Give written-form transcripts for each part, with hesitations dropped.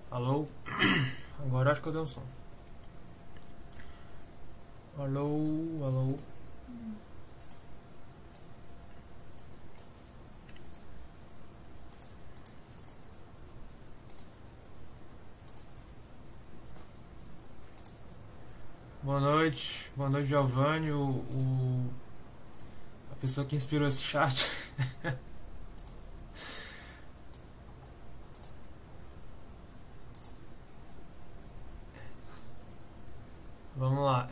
Alô? Agora acho que eu dei um som. Alô, alô. Boa noite, Giovanni, a pessoa que inspirou esse chat. Vamos lá,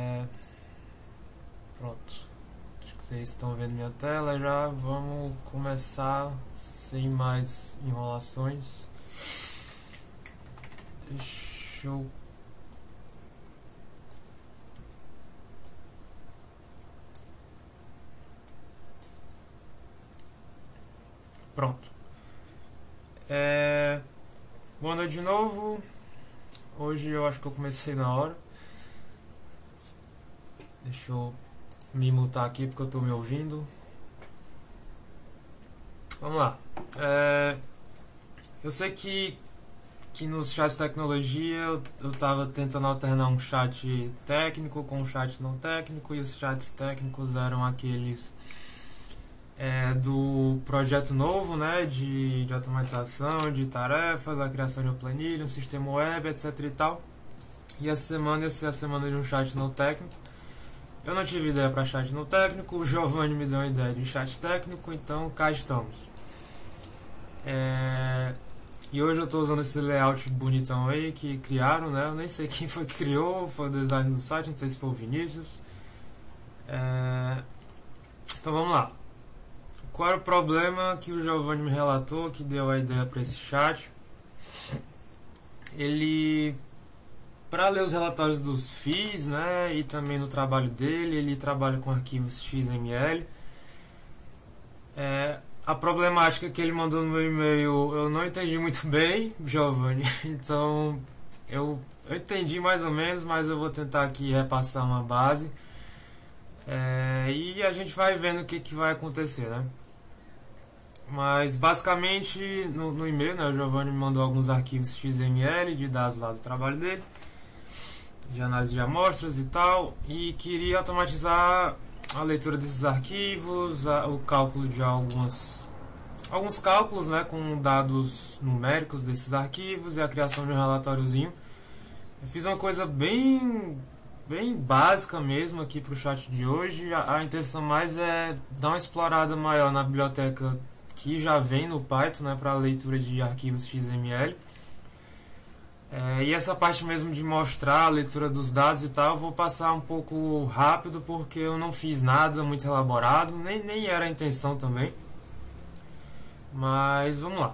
pronto. Acho que vocês estão vendo minha tela já. Vamos começar sem mais enrolações. Deixa eu. Pronto. Boa noite de novo. Hoje eu acho que eu comecei na hora. Deixa eu me mutar aqui porque eu tô me ouvindo. Vamos lá. Eu sei que nos chats de tecnologia eu tava tentando alternar um chat técnico com um chat não técnico, e os chats técnicos eram aqueles do projeto novo, né, de automatização, de tarefas, a criação de uma planilha, um sistema web, etc e tal. E essa semana ia ser a semana de um chat não técnico. Eu não tive ideia para chat não técnico, o Giovanni me deu uma ideia de chat técnico, então cá estamos. E hoje eu estou usando esse layout bonitão aí que criaram, né? Eu nem sei quem foi que criou, foi o design do site, não sei se foi o Vinícius. Então vamos lá. Qual era o problema que o Giovanni me relatou, que deu a ideia para esse chat? Ele, para ler os relatórios dos FIIs, né, e também no trabalho dele, ele trabalha com arquivos XML. A problemática que ele mandou no meu e-mail eu não entendi muito bem, Giovanni. Então eu entendi mais ou menos, mas eu vou tentar aqui repassar uma base. E a gente vai vendo o que vai acontecer, né? Mas basicamente no e-mail, né, o Giovanni me mandou alguns arquivos XML de dados lá do trabalho dele, de análise de amostras e tal, e queria automatizar a leitura desses arquivos, o cálculo de alguns cálculos, né, com dados numéricos desses arquivos e a criação de um relatóriozinho. Eu fiz uma coisa bem básica mesmo aqui para o chat de hoje. A intenção mais é dar uma explorada maior na biblioteca que já vem no Python, né, para a leitura de arquivos XML. E essa parte mesmo de mostrar a leitura dos dados e tal, eu vou passar um pouco rápido porque eu não fiz nada muito elaborado, nem era a intenção também. Mas vamos lá.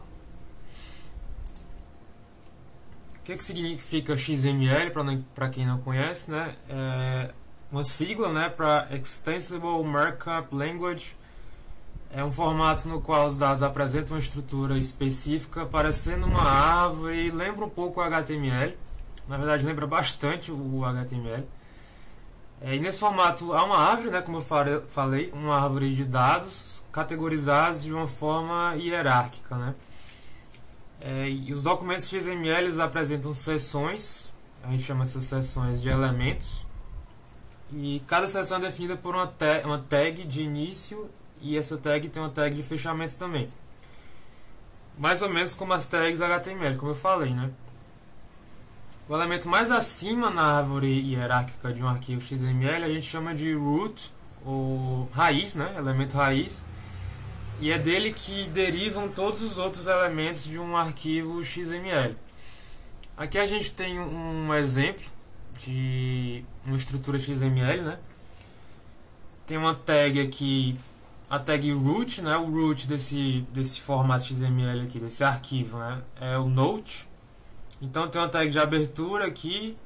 O que significa XML, para quem não conhece, né? É uma sigla, né, para Extensible Markup Language. É um formato no qual os dados apresentam uma estrutura específica, parecendo uma árvore, lembra um pouco o HTML. Na verdade, lembra bastante o HTML. E nesse formato há uma árvore, né, como eu falei, uma árvore de dados categorizados de uma forma hierárquica, né? E os documentos XML eles apresentam seções, a gente chama essas seções de elementos, e cada seção é definida por uma tag de início, e essa tag tem uma tag de fechamento também. Mais ou menos como as tags HTML, como eu falei, né? O elemento mais acima na árvore hierárquica de um arquivo XML a gente chama de root, ou raiz, né? Elemento raiz. E é dele que derivam todos os outros elementos de um arquivo XML. Aqui a gente tem um exemplo de uma estrutura XML, né? Tem uma tag aqui, a tag root, né? O root desse formato XML aqui, desse arquivo, né? É o note. Então tem uma tag de abertura aqui,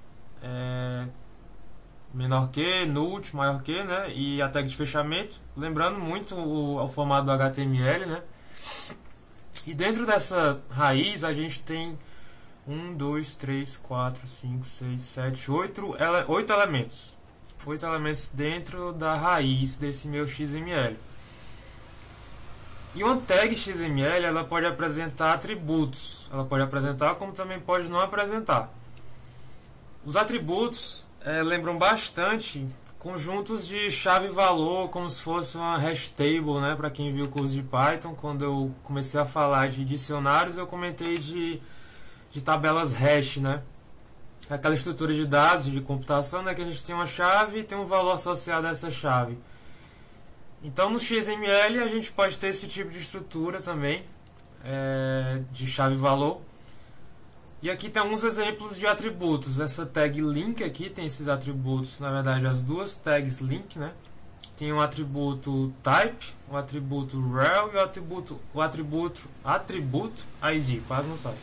menor que, note, maior que, né? E a tag de fechamento, lembrando muito o formato do HTML, né? E dentro dessa raiz a gente tem 1, 2, 3, 4, 5, 6, 7, 8 elementos. 8 elementos dentro da raiz desse meu XML. E uma tag XML ela pode apresentar atributos, ela pode apresentar como também pode não apresentar. Os atributos lembram bastante conjuntos de chave-valor, como se fosse uma hash table, né? Para quem viu o curso de Python, quando eu comecei a falar de dicionários, eu comentei de tabelas hash, né? Aquela estrutura de dados de computação, né? Que a gente tem uma chave e tem um valor associado a essa chave. Então, no XML a gente pode ter esse tipo de estrutura também, de chave-valor. E aqui tem alguns exemplos de atributos. Essa tag link aqui tem esses atributos, na verdade as duas tags link, né? Tem o atributo type, o atributo rel e o atributo ID, quase não sai.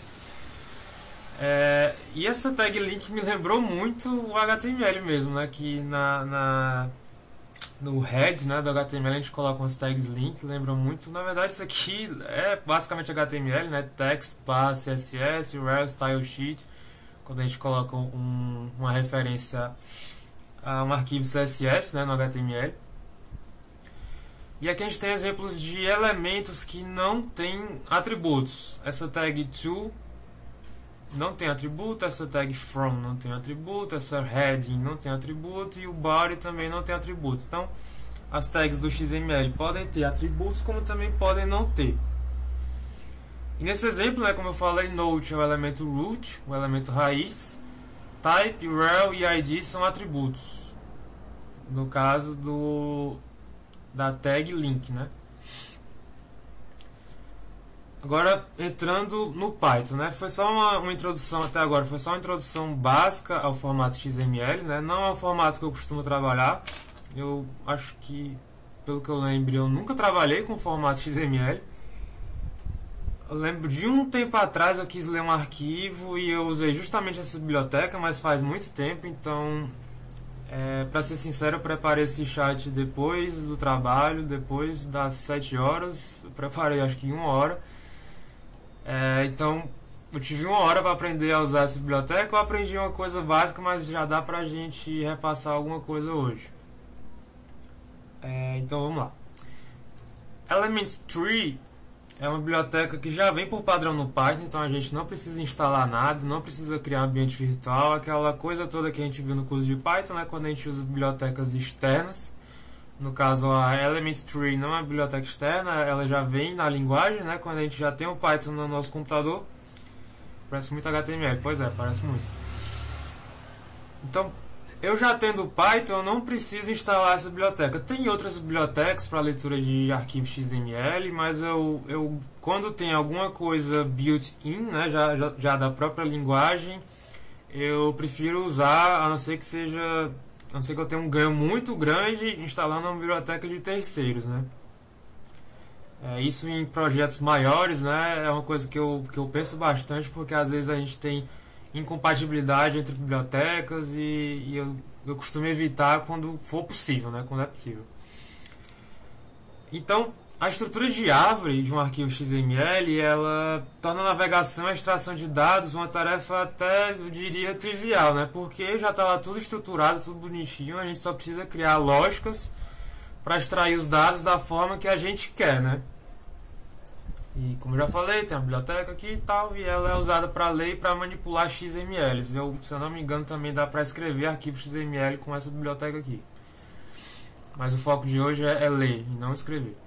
E essa tag link me lembrou muito o HTML mesmo, né? Que no head, né, do HTML a gente coloca umas tags link, lembram muito. Na verdade isso aqui é basicamente HTML, né, text, CSS, rel, style sheet. Quando a gente coloca uma referência a um arquivo CSS, né, no HTML. E aqui a gente tem exemplos de elementos que não tem atributos. Essa tag to não tem atributo, essa tag from não tem atributo, essa heading não tem atributo e o body também não tem atributo. Então, as tags do XML podem ter atributos, como também podem não ter. E nesse exemplo, né, como eu falei, note é o elemento root, o elemento raiz, type, rel e id são atributos. No caso da tag link, né? Agora, entrando no Python, né? Foi só uma introdução até agora, foi só uma introdução básica ao formato XML, né? Não é o formato que eu costumo trabalhar. Eu acho que, pelo que eu lembro, eu nunca trabalhei com formato XML. Eu lembro de um tempo atrás eu quis ler um arquivo e eu usei justamente essa biblioteca, mas faz muito tempo, então, para ser sincero, eu preparei esse chat depois do trabalho, depois das 7 horas, eu preparei acho que em 1 hora. Então, eu tive 1 hora para aprender a usar essa biblioteca. Eu aprendi uma coisa básica, mas já dá pra gente repassar alguma coisa hoje. Então, vamos lá. Element Tree é uma biblioteca que já vem por padrão no Python, então a gente não precisa instalar nada, não precisa criar um ambiente virtual, aquela coisa toda que a gente viu no curso de Python, né, quando a gente usa bibliotecas externas. No caso, a Element Tree não é uma biblioteca externa, ela já vem na linguagem, né? Quando a gente já tem o Python no nosso computador. Parece muito HTML, pois é, parece muito. Então, eu já tendo o Python, eu não preciso instalar essa biblioteca. Tem outras bibliotecas para leitura de arquivos XML, mas eu quando tem alguma coisa built-in, né? Já da própria linguagem, eu prefiro usar, a não ser que eu tenha um ganho muito grande instalando uma biblioteca de terceiros, né? Isso em projetos maiores, né? É uma coisa que eu penso bastante, porque às vezes a gente tem incompatibilidade entre bibliotecas e eu costumo evitar quando for possível, né? Quando é possível. Então, a estrutura de árvore de um arquivo XML, ela torna a navegação e a extração de dados uma tarefa até, eu diria, trivial, né? Porque já está lá tudo estruturado, tudo bonitinho, a gente só precisa criar lógicas para extrair os dados da forma que a gente quer, né? E como eu já falei, tem a biblioteca aqui e tal, e ela é usada para ler e para manipular XMLs. Se eu não me engano, também dá para escrever arquivos XML com essa biblioteca aqui. Mas o foco de hoje é ler e não escrever.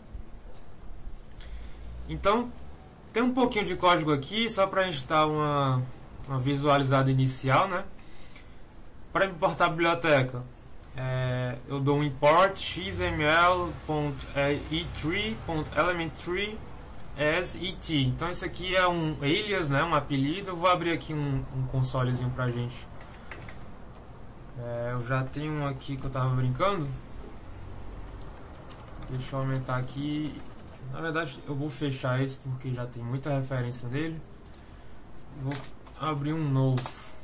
Então, tem um pouquinho de código aqui, só para a gente dar uma visualizada inicial, né? Para importar a biblioteca, eu dou um import xml.e3.elementtree as et. Então isso aqui é um alias, né? Um apelido. Eu vou abrir aqui um consolezinho pra gente. Eu já tenho um aqui que eu tava brincando. Deixa eu aumentar aqui. Na verdade eu vou fechar esse porque já tem muita referência nele. Vou abrir um novo.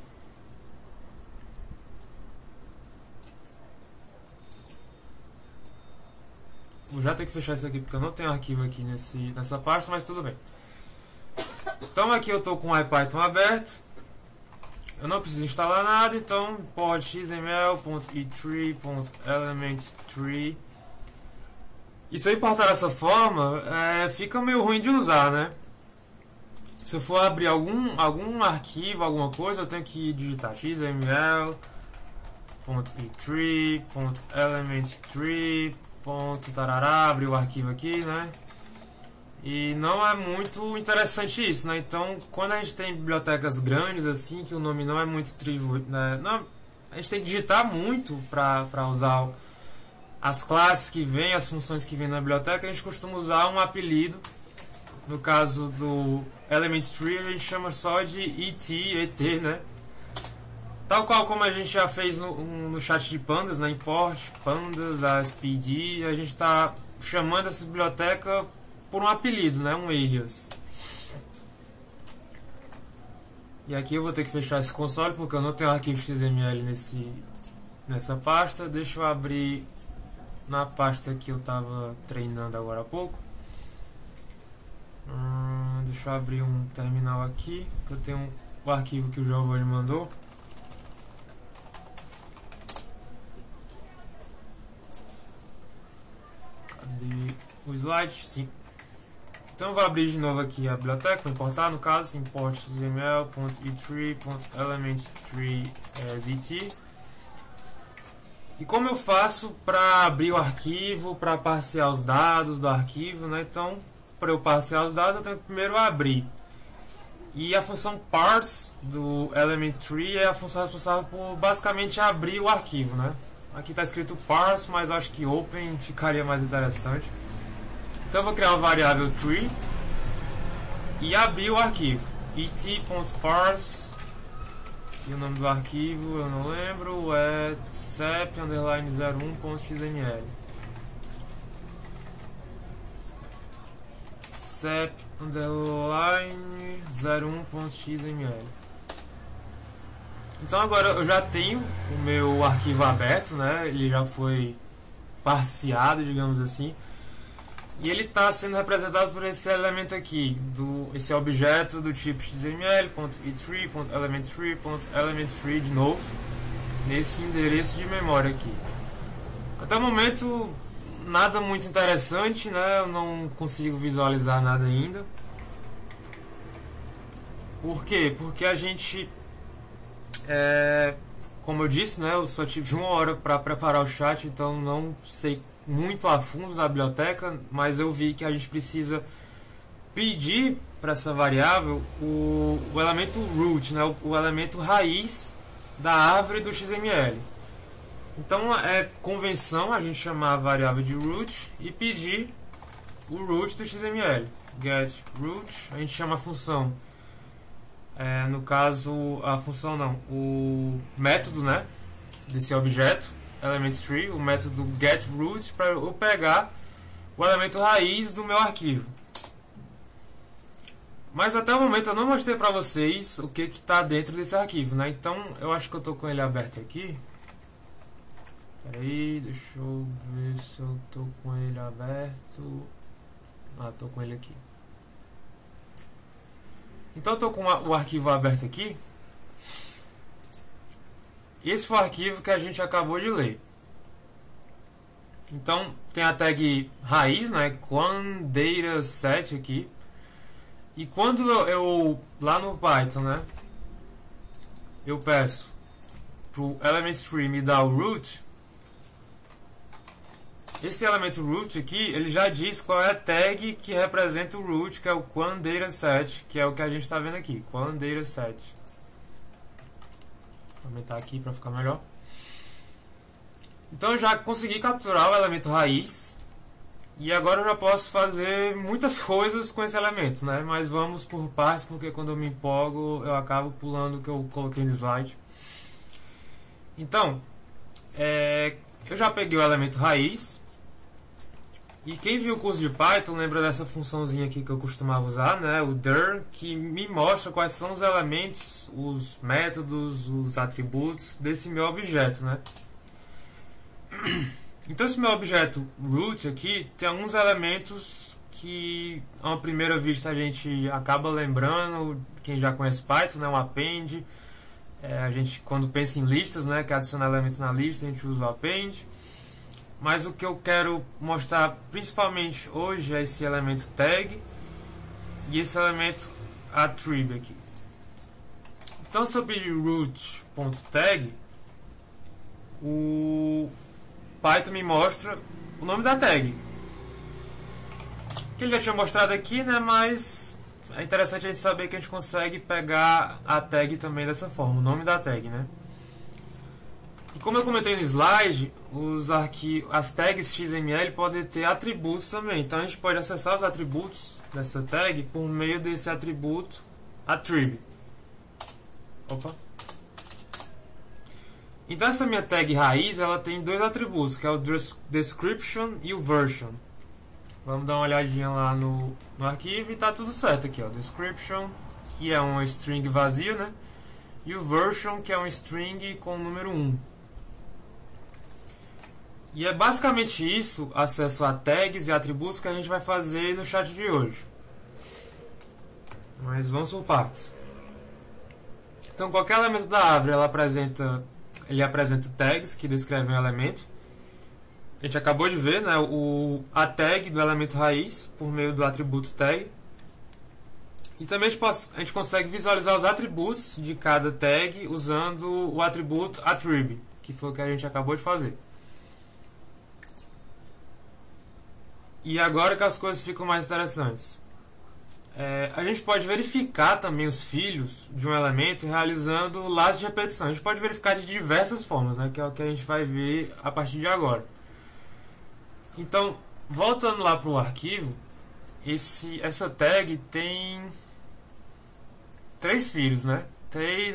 Vou já ter que fechar isso aqui porque eu não tenho arquivo aqui nessa parte, mas tudo bem. Então aqui eu estou com o IPython aberto. Eu não preciso instalar nada, então import xml.e3.elementtree E se eu importar dessa forma, fica meio ruim de usar, né? Se eu for abrir algum arquivo, alguma coisa, eu tenho que digitar xml.e3.element3. Tarará, abrir o arquivo aqui, né? E não é muito interessante isso, né? Então, quando a gente tem bibliotecas grandes assim, que o nome não é muito trivial, né? Não, a gente tem que digitar muito para usar as classes que vêm, as funções que vêm na biblioteca. A gente costuma usar um apelido. No caso do Element3, a gente chama só de ET, né? Tal qual como a gente já fez no chat de pandas, na import pandas, ASPD, a gente está chamando essa biblioteca por um apelido, né? Um alias. E aqui eu vou ter que fechar esse console porque eu não tenho arquivo XML nessa pasta. Deixa eu abrir na pasta que eu estava treinando agora há pouco. Deixa eu abrir um terminal aqui, que eu tenho o arquivo que o Giovanni mandou. Cadê o slide? Sim. Então eu vou abrir de novo aqui a biblioteca, vou importar, no caso, import xml.e3.element3 E como eu faço para abrir o arquivo, para parsear os dados do arquivo, né? Então, para eu parsear os dados, eu tenho que primeiro abrir. E a função parse do element3 é a função responsável por basicamente abrir o arquivo, né? Aqui está escrito parse, mas acho que open ficaria mais interessante. Então eu vou criar uma variável tree e abrir o arquivo. et.parse e o nome do arquivo eu não lembro, é sep_01.xml. sep_01.xml. Então agora eu já tenho o meu arquivo aberto, né? Ele já foi parseado, digamos assim. E ele está sendo representado por esse elemento aqui, esse objeto do tipo xml.e3.element3.element3 de novo, nesse endereço de memória aqui. Até o momento nada muito interessante, né? Eu não consigo visualizar nada ainda. Por quê? Porque a gente, como eu disse, né? Eu só tive 1 hora para preparar o chat, então não sei muito a fundo da biblioteca, mas eu vi que a gente precisa pedir para essa variável o elemento root, né? O elemento raiz da árvore do XML. Então é convenção a gente chamar a variável de root e pedir o root do XML. Get root, a gente chama a função, no caso a função não, o método, né, desse objeto element3, o método getRoot, para eu pegar o elemento raiz do meu arquivo. Mas até o momento eu não mostrei para vocês o que está dentro desse arquivo, né? Então eu acho que eu estou com ele aberto aqui. Peraí, deixa eu ver se eu estou com ele aberto. Estou com ele aqui. Então eu estou com o arquivo aberto aqui. Esse foi o arquivo que a gente acabou de ler. Então tem a tag raiz, né? QuanDataSet aqui. E quando eu lá no Python, né? Eu peço pro element3 me dar o root. Esse elemento root aqui, ele já diz qual é a tag que representa o root, que é o QuanDataSet, que é o que a gente está vendo aqui, QuanDataSet. Vou aumentar aqui para ficar melhor. Então eu já consegui capturar o elemento raiz e agora eu já posso fazer muitas coisas com esse elemento, né? Mas vamos por partes, porque quando eu me empolgo eu acabo pulando o que eu coloquei no slide. Então, eu já peguei o elemento raiz. E quem viu o curso de Python lembra dessa funçãozinha aqui que eu costumava usar, né? O dir, que me mostra quais são os elementos, os métodos, os atributos desse meu objeto, né? Então esse meu objeto root aqui tem alguns elementos que a uma primeira vista a gente acaba lembrando, quem já conhece Python, né? Um append. A gente quando pensa em listas, né? Que adiciona elementos na lista, a gente usa o append. mas o que eu quero mostrar principalmente hoje é esse elemento tag e esse elemento attribute aqui. Então, sobre root.tag, o Python me mostra o nome da tag, que ele já tinha mostrado aqui, né? Mas é interessante a gente saber que a gente consegue pegar a tag também dessa forma, o nome da tag, né? E como eu comentei no slide, as tags XML podem ter atributos também. Então a gente pode acessar os atributos dessa tag por meio desse atributo attribute. Opa. Então essa minha tag raiz, ela tem dois atributos, que é o description e o version. Vamos dar uma olhadinha lá no arquivo e tá tudo certo aqui, ó. Description, que é uma string vazio, né? E o version, que é uma string com o número 1. E é basicamente isso, acesso a tags e atributos, que a gente vai fazer no chat de hoje. Mas vamos por partes. Então, qualquer elemento da árvore, ele apresenta tags que descrevem o elemento. A gente acabou de ver, né, a tag do elemento raiz por meio do atributo tag. E também a gente consegue visualizar os atributos de cada tag usando o atributo attribute, que foi o que a gente acabou de fazer. E agora que as coisas ficam mais interessantes. A gente pode verificar também os filhos de um elemento realizando laços de repetição. A gente pode verificar de diversas formas, né, que é o que a gente vai ver a partir de agora. Então, voltando lá para o arquivo, essa tag tem três filhos, né? Três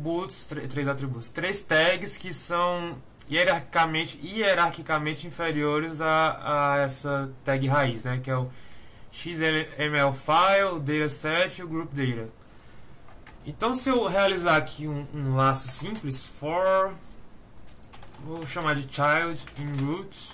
tags que são hierarquicamente inferiores a essa tag raiz, né? Que é o XML file, o dataset e o group data. Então, se eu realizar aqui um laço simples, vou chamar de child in root.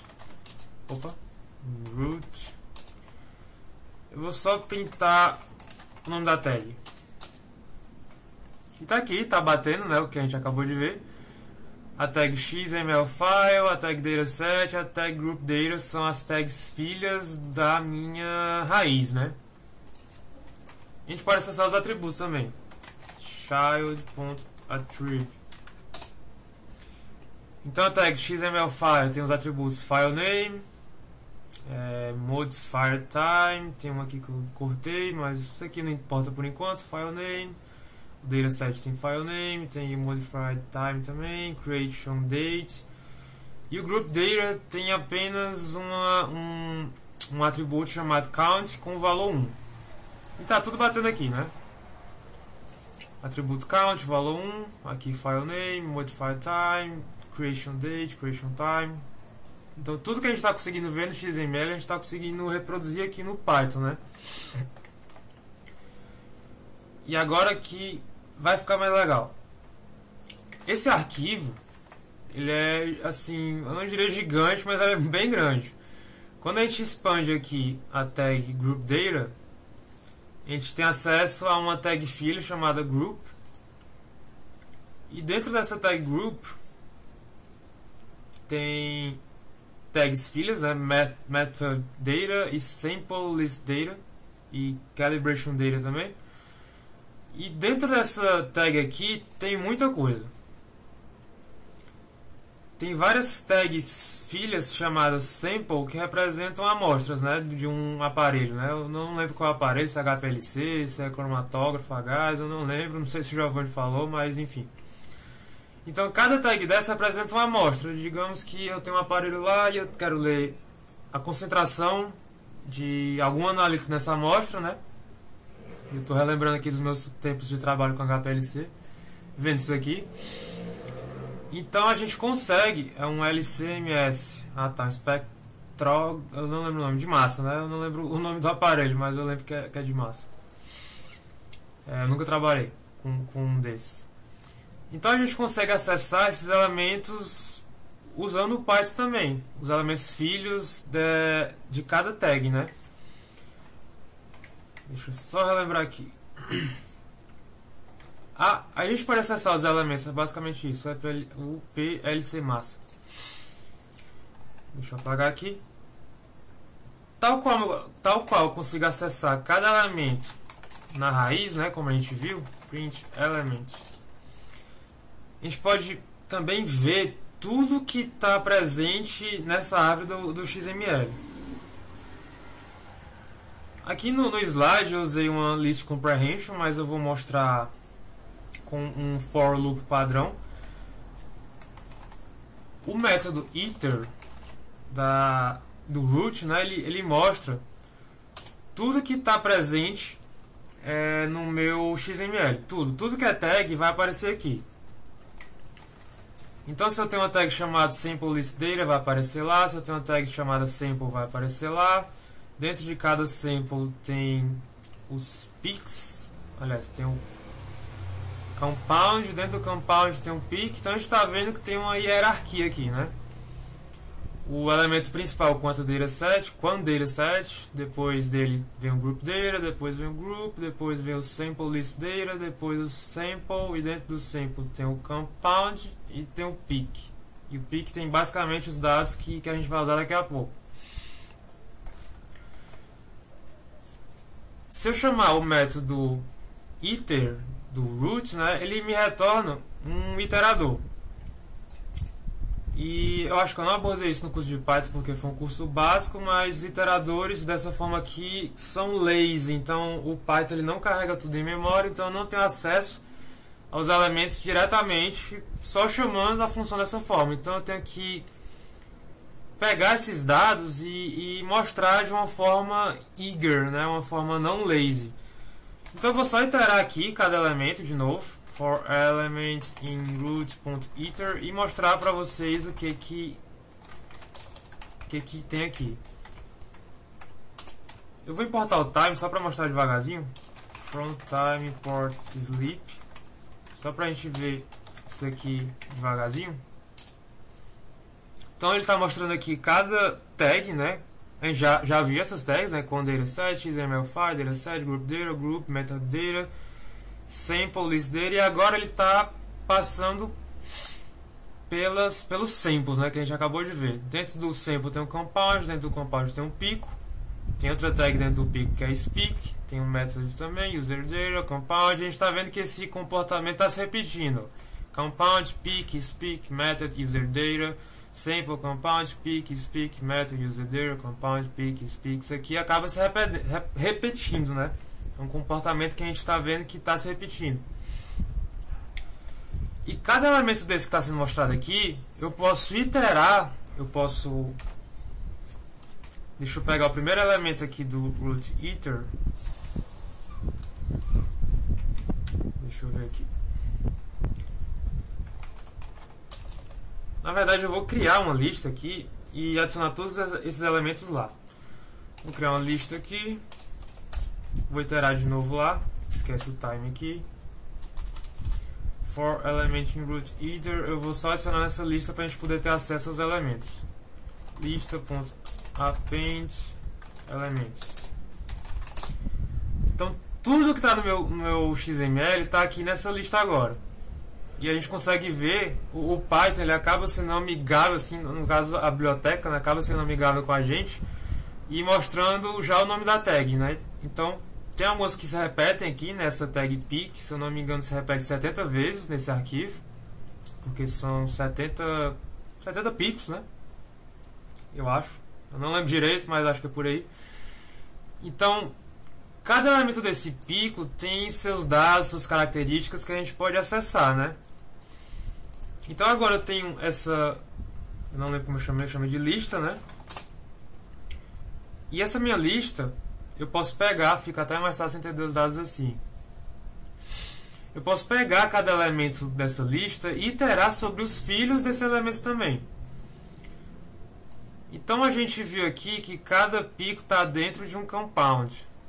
Root. Eu vou só pintar o nome da tag. E tá aqui, tá batendo, né, o que a gente acabou de ver. A tag XMLFile, a tag dataset, a tag group data são as tags filhas da minha raiz, né? A gente pode acessar os atributos também. Child.attribute. Então a tag XMLFile tem os atributos filename, modifier time, tem uma aqui que eu cortei, mas isso aqui não importa por enquanto, filename. O dataset tem filename, tem modifier time também, creation date. E o group data tem apenas um atributo chamado count com o valor 1. E tá tudo batendo aqui, né? Atributo count, valor 1, aqui filename, modifier time, creation date, creation time. Então tudo que a gente está conseguindo ver no XML, a gente está conseguindo reproduzir aqui no Python, né? E agora que vai ficar mais legal. Esse arquivo, ele é assim, eu não diria gigante, mas é bem grande. Quando a gente expande aqui a tag group data, a gente tem acesso a uma tag filha chamada group. E dentro dessa tag group tem tags filhas, né? Method data e sample list data e calibration data também. E dentro dessa tag aqui tem muita coisa. Tem várias tags filhas chamadas sample que representam amostras, né, de um aparelho, né? Eu não lembro qual é o aparelho, se é HPLC, se é cromatógrafo a gás, eu não lembro, não sei se o Giovanni falou, mas enfim. Então cada tag dessa representa uma amostra. Digamos que eu tenho um aparelho lá e eu quero ler a concentração de algum analítico nessa amostra, né? Eu estou relembrando aqui dos meus tempos de trabalho com HPLC, vendo isso aqui. Então a gente consegue, é um LCMS, espectro, eu não lembro o nome, de massa, né? Eu não lembro o nome do aparelho, mas eu lembro que é de massa. Eu nunca trabalhei com um desses. Então a gente consegue acessar esses elementos usando o Python também, os elementos filhos de cada tag, né? Deixa eu só relembrar aqui. A gente pode acessar os elementos, é basicamente isso, o PLC massa. Deixa eu apagar aqui. Tal qual eu consigo acessar cada elemento na raiz, né, como a gente viu, print element. A gente pode também ver tudo que está presente nessa árvore do XML. Aqui no slide eu usei uma list comprehension, mas eu vou mostrar com um for loop padrão. O método iter do root, né, ele mostra tudo que está presente no meu XML. Tudo que é tag vai aparecer aqui. Então, se eu tenho uma tag chamada sample list data, vai aparecer lá. Se eu tenho uma tag chamada sample, vai aparecer lá. Dentro de cada sample tem os peaks. Aliás, tem um compound. Dentro do compound tem um peak. Então, a gente está vendo que tem uma hierarquia aqui, né? O elemento principal, quanto dataset, depois dele vem o group data, depois vem o group, depois vem o sample list data, depois o sample, e dentro do sample tem o compound e tem o peak. E o peak tem basicamente os dados que a gente vai usar daqui a pouco. Se eu chamar o método iter do root, né, ele me retorna um iterador. E eu acho que eu não abordei isso no curso de Python porque foi um curso básico, mas iteradores dessa forma aqui são lazy, então o Python ele não carrega tudo em memória, então eu não tenho acesso aos elementos diretamente, só chamando a função dessa forma. Então eu tenho que pegar esses dados e mostrar de uma forma eager, né, uma forma não lazy. Então eu vou só iterar aqui cada elemento de novo. For element in root.iter e mostrar para vocês o que tem aqui. Eu vou importar o time só para mostrar devagarzinho. From time import sleep, só para a gente ver isso aqui devagarzinho. Então ele está mostrando aqui cada tag, né? A gente já viu essas tags, né? Com dataset, XML5, dataset, group data, group, metadata, sample list data, e agora ele está passando pelos samples, né, que a gente acabou de ver. Dentro do sample tem um compound, dentro do compound tem um pico, tem outra tag dentro do pico que é speak, tem um method também, user data, compound. A gente está vendo que esse comportamento está se repetindo. Compound, peak, speak, method, user data, sample, compound, peak, speak, method, user data, compound, peak, speak. Isso aqui acaba se repetindo, né? É um comportamento que a gente está vendo que está se repetindo. E cada elemento desse que está sendo mostrado aqui, eu posso iterar, deixa eu pegar o primeiro elemento aqui do root iter. Deixa eu ver aqui. Na verdade, eu vou criar uma lista aqui e adicionar todos esses elementos lá. Vou criar uma lista aqui. Vou iterar de novo lá. Esquece o time aqui. For element in root iter, eu vou só adicionar nessa lista para a gente poder ter acesso aos elementos. Lista.append elements. Então tudo que está no meu XML está aqui nessa lista agora. E a gente consegue ver o Python, ele acaba sendo amigável, assim, no caso a biblioteca, né, acaba sendo amigável com a gente e mostrando já o nome da tag, né? Então tem algumas que se repetem aqui nessa tag peak, se eu não me engano se repete 70 vezes nesse arquivo, porque são 70 picos, né? Eu acho, eu não lembro direito, mas acho que é por aí. Então cada elemento desse pico tem seus dados, suas características que a gente pode acessar, né? Então agora eu tenho essa, eu não lembro como eu chamei de lista, né? E essa minha lista eu posso pegar, fica até mais fácil entender os dados assim. Eu posso pegar cada elemento dessa lista e iterar sobre os filhos desses elementos também. Então a gente viu aqui que cada pico está dentro de um compound.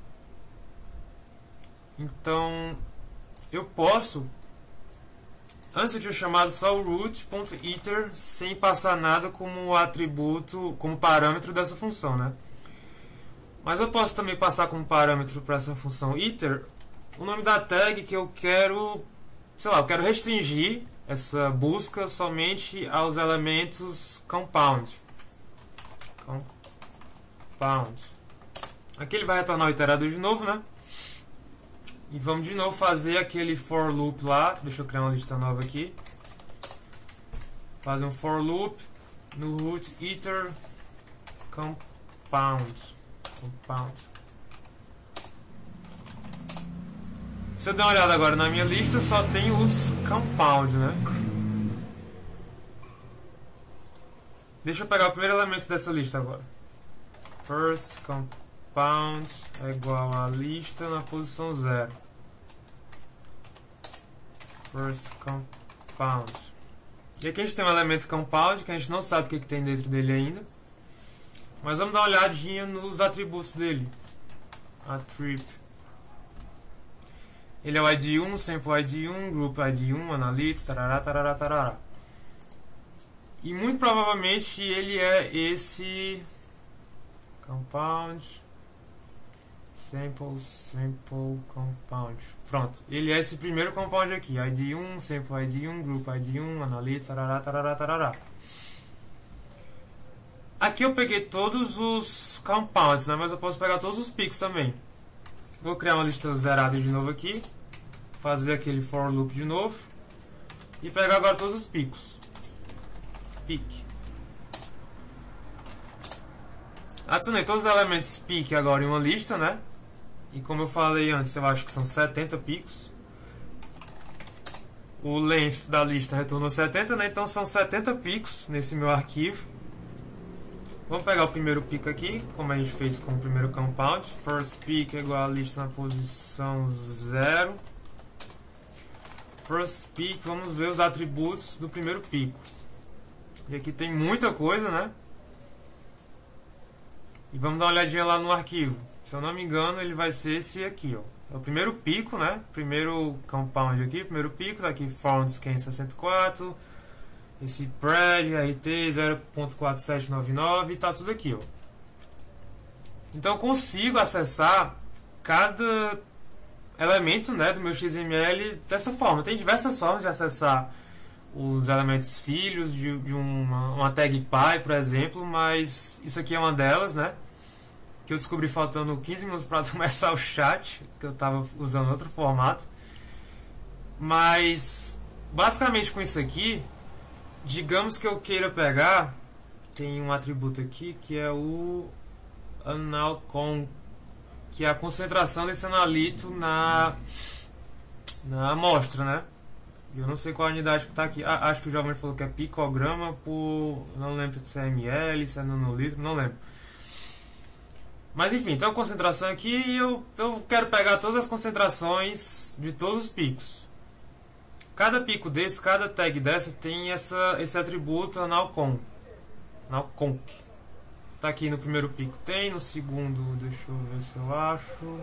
Então eu posso, antes eu tinha chamado só o root.iter sem passar nada como atributo, como parâmetro dessa função, né? Mas eu posso também passar como parâmetro para essa função iter o nome da tag que eu quero, sei lá, eu quero restringir essa busca somente aos elementos compound. compound. Aqui ele vai retornar o iterador de novo, né? E vamos de novo fazer aquele for loop lá. Deixa eu criar uma lista nova aqui. Fazer um for loop no root iter compound. Se eu der uma olhada agora na minha lista, só tem os compound, né? Deixa eu pegar o primeiro elemento dessa lista agora. First compound é igual a lista na posição 0. First compound. E aqui a gente tem um elemento compound que a gente não sabe o que tem dentro dele ainda. Mas vamos dar uma olhadinha nos atributos dele. Attrib. Ele é o ID1, sample ID1, group ID1, analytics, tarará, tarará, tarará. E muito provavelmente ele é esse compound, sample compound. Pronto, ele é esse primeiro compound aqui, ID1, sample ID1, group ID1, analytics, tarará, tarará, tarará. Aqui eu peguei todos os compounds, né? Mas eu posso pegar todos os picks também. Vou criar uma lista zerada de novo aqui. Fazer aquele for loop de novo. E pegar agora todos os picos. Pick. Adicionei todos os elementos pick agora em uma lista, né? E como eu falei antes, eu acho que são 70 picos. O length da lista retornou 70, né? Então são 70 picos nesse meu arquivo. Vamos pegar o primeiro pico aqui, como a gente fez com o primeiro compound. First pick é igual a lista na posição 0. First pick, vamos ver os atributos do primeiro pico. E aqui tem muita coisa, né? E vamos dar uma olhadinha lá no arquivo. Se eu não me engano, ele vai ser esse aqui, ó. É o primeiro pico, né? Primeiro compound aqui, primeiro pico, tá aqui found scan 64. Esse pred RT 0.4799 e tá tudo aqui, ó. Então eu consigo acessar cada elemento, né, do meu XML dessa forma. Tem diversas formas de acessar os elementos filhos de uma tag py, por exemplo, mas isso aqui é uma delas, né? Que eu descobri faltando 15 minutos para começar o chat, que eu estava usando outro formato. Mas basicamente com isso aqui, digamos que eu queira pegar, tem um atributo aqui que é o analcon, que é a concentração desse analito na amostra, né? Eu não sei qual a unidade que está aqui. Acho que o Giovanni falou que é picograma por... não lembro se é ml, se é nanolitro, não lembro. Mas enfim, então a concentração aqui e eu quero pegar todas as concentrações de todos os picos. Cada pico desse, cada tag dessa tem esse atributo analconc. Tá aqui no primeiro pico tem, no segundo, deixa eu ver se eu acho.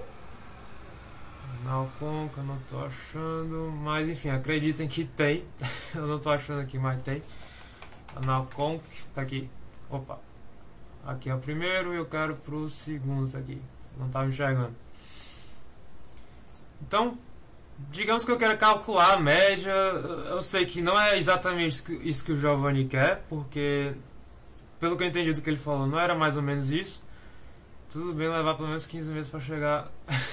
Analconc, eu não tô achando, mas enfim, acreditem que tem. Eu não tô achando aqui, mas tem. Analconc, tá aqui. Opa. Aqui é o primeiro e eu quero pro segundo, tá aqui. Não tava enxergando. Então, digamos que eu quero calcular a média. Eu sei que não é exatamente isso que o Giovanni quer, porque pelo que eu entendi do que ele falou, não era mais ou menos isso. Tudo bem levar pelo menos 15 meses para chegar.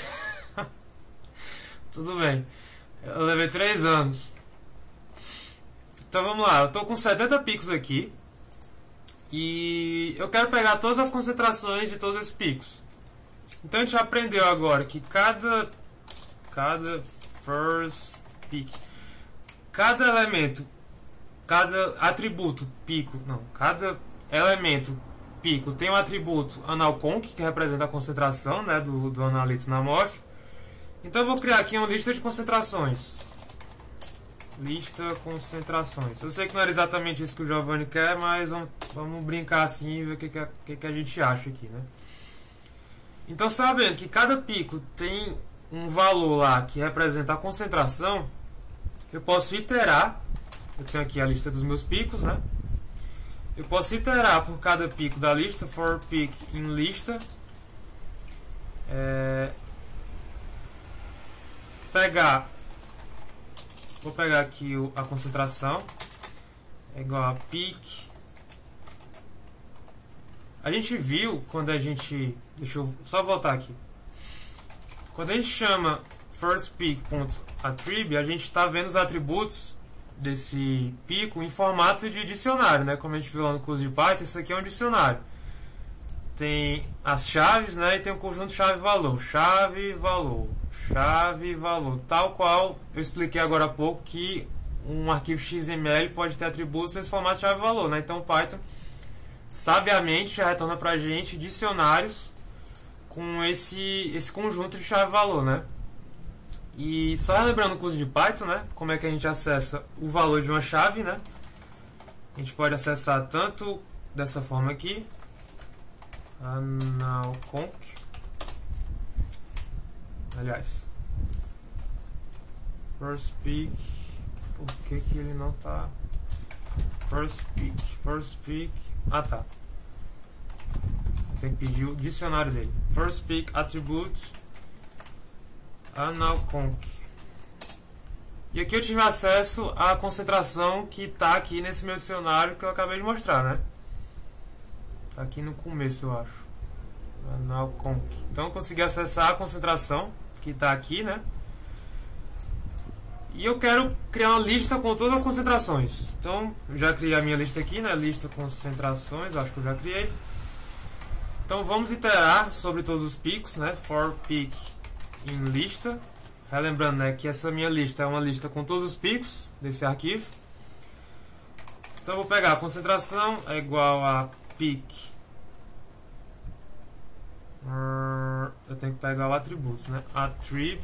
Tudo bem. Eu levei 3 anos. Então vamos lá. Eu tô com 70 picos aqui. E eu quero pegar todas as concentrações de todos esses picos. Então a gente já aprendeu agora que cada first peak, cada elemento, cada atributo pico, não, cada elemento pico tem um atributo analconc, que representa a concentração, né, do analito na amostra. Então eu vou criar aqui uma lista de concentrações. Lista concentrações. Eu sei que não era exatamente isso que o Giovanni quer, mas vamos brincar assim e ver o que a gente acha aqui, né? Então, sabendo que cada pico tem um valor lá que representa a concentração, eu posso iterar. Eu tenho aqui a lista dos meus picos, né? Eu posso iterar por cada pico da lista, for pick in lista. Vou pegar aqui a concentração. É igual a pick A gente viu quando a gente... Deixa eu só voltar aqui. Quando a gente chama firstPeak.attrib, a gente está vendo os atributos desse pico em formato de dicionário, né? Como a gente viu lá no curso de Python, isso aqui é um dicionário. Tem as chaves, né? E tem o conjunto chave-valor. Chave-valor. Chave-valor. Tal qual eu expliquei agora há pouco que um arquivo XML pode ter atributos nesse formato chave-valor, né? Então o Python sabiamente já retorna pra gente dicionários com esse conjunto de chave-valor, né? E só lembrando o curso de Python, né? Como é que a gente acessa o valor de uma chave, né? A gente pode acessar tanto dessa forma aqui, analconc. Aliás, firstPeak. Por que ele não tá? FirstPeak. Ah, tá. Tem que pedir o dicionário dele. firstPeak attribute analconc. E aqui eu tive acesso à concentração que está aqui nesse meu dicionário que eu acabei de mostrar, né? Tá aqui no começo, eu acho. Analconc. Então eu consegui acessar a concentração que está aqui, né? E eu quero criar uma lista com todas as concentrações. Então, eu já criei a minha lista aqui, né? Lista concentrações, acho que eu já criei. Então, vamos iterar sobre todos os picos, né? For peak em lista. Relembrando, né, que essa minha lista é uma lista com todos os picos desse arquivo. Então, eu vou pegar a concentração é igual a peak. Eu tenho que pegar o atributo, né? Attrib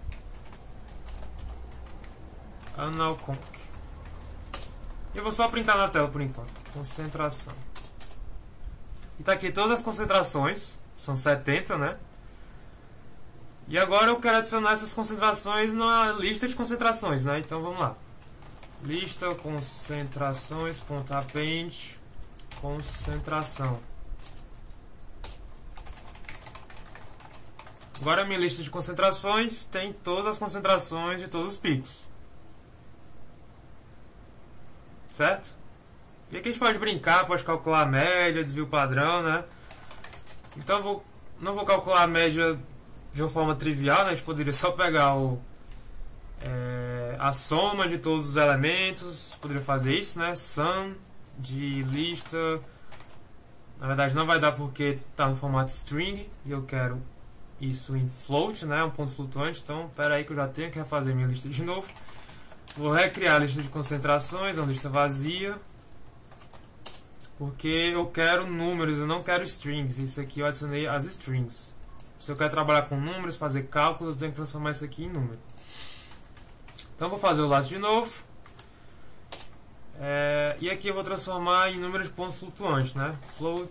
analconc. Eu vou só printar na tela por enquanto. Concentração. E tá aqui todas as concentrações. São 70, né? E agora eu quero adicionar essas concentrações na lista de concentrações, né? Então vamos lá. Lista concentrações.append concentração. Agora a minha lista de concentrações tem todas as concentrações de todos os picos. Certo? E aqui a gente pode brincar, pode calcular a média, desvio padrão, né? Então não vou calcular a média de uma forma trivial, né? A gente poderia só pegar a soma de todos os elementos, poderia fazer isso, né? Sum de lista. Na verdade não vai dar porque está no formato string e eu quero isso em float, né? Um ponto flutuante. Então, espera aí que eu já tenho que refazer minha lista de novo. Vou recriar a lista de concentrações, é uma lista vazia. Porque eu quero números, eu não quero strings. Isso aqui eu adicionei as strings. Se eu quero trabalhar com números, fazer cálculos, eu tenho que transformar isso aqui em número. Então vou fazer o laço de novo. E aqui eu vou transformar em número de ponto flutuante, né? Float.